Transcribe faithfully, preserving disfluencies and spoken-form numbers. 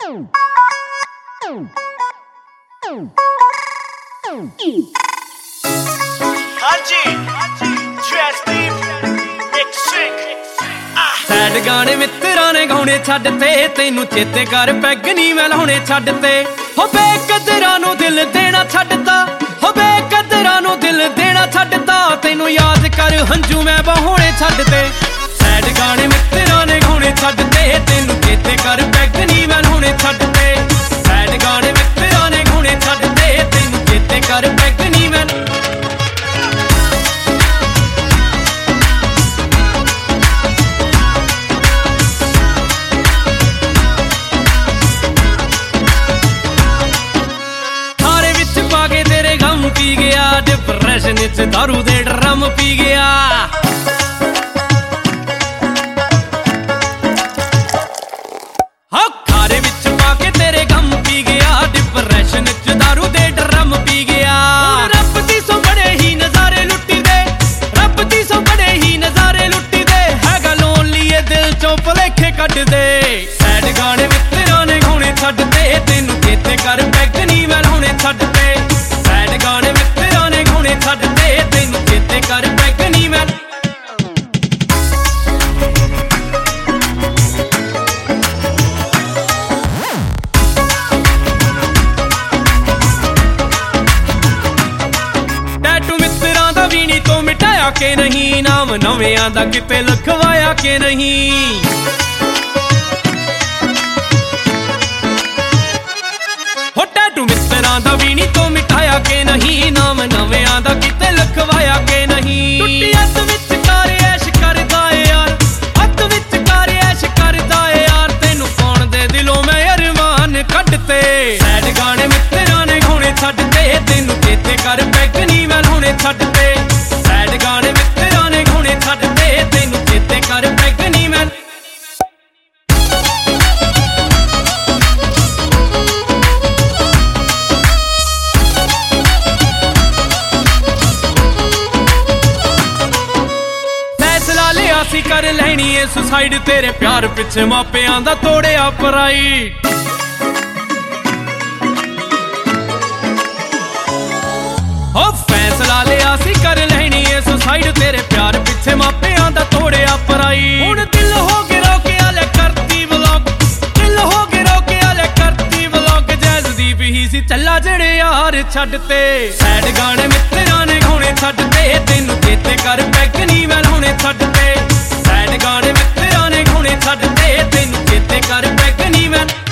sad गाने मित्रां ने गाउणे छड्ड ते तैनू चेते कर पैग नी मैं लाउणे छड्ड ते हो बेकदरां नू दिल देना छड्डता हो बेकदरां नू दिल देना छड्डता तैनू याद कर हंजू मैं बहाउने छड्ड ते सैड गाने मित्रां ने गाउणे छड्ड ते तैनू चेते कर पैग नी मैं लाउणे छड्ड ते सैड गाने मित्रां ने गाउणे छड्ड ते तैनू चेते कर पैग नी मैं पी गया डिप्रेशन च दारू दे ड्रम पी गया हाँ खारे विच पाके तेरे गम पी गया डिप्रेशन च दारू दे ड्रम पी गया रब दी सो बड़े ही नजारे लुट्टी दे रब दी सो बड़े ही नजारे लुट्टी दे हैगा लोनली दिल चों भुलेखे कट दे सैड गाने मित्रां ने गाउणे छड्ड ते तैनू चेते कर पैग नी मैं लाउणे छड्ड ते सैड गाने मित्रां ने गाउणे छड्ड ते तैनू चेते कर पैग नी मैं टैटू मित्रां दा वी नी तो मिटाया के नहीं नाम नवेयां दा किते लिखवाया के नहीं हो टैटू मित्रां दा वी नी तो मिटाया के नहीं नाम नवेयां दा किते लिखवाया के नहीं टुट्टी हत्थ विच कर ऐश करदा ए यार हत्थ विच कर ऐश करदा ए यार तैनू पाउण दे दिलों मैं अरमान कढ ते सैड गाने मित्रां ने गाउणे छड्ड ते तैनू चेते कर पैग नी मैं लाउणे छड्ड ते सैड गाने मित्रां ने गाउणे छड्ड ते तैनू चेते कर पैग नी मैं सी कर लैनी है सुसाइड तेरे प्यार पिछे मापियां दा तोड़िया प्राइड हो फैसला लिया सी कर लैनी है सुसाइड तेरे प्यार पिछे मापियां दा तोड़िया प्राइड हुण दिल हो गिरो के आले करती व्लॉग दिल हो गिरो के आले करती व्लॉग जैज़दीप ही सी चला जड़े यार छड्ड ते सैड गाने मित्रां ने गाउणे छड्ड ते तैनू चेते कर पैग नी मैं लाउणे छड्ड ते सैड गाने मित्रां ने गाउणे छड्ड ते तैनू चेते कर पैग नी मैं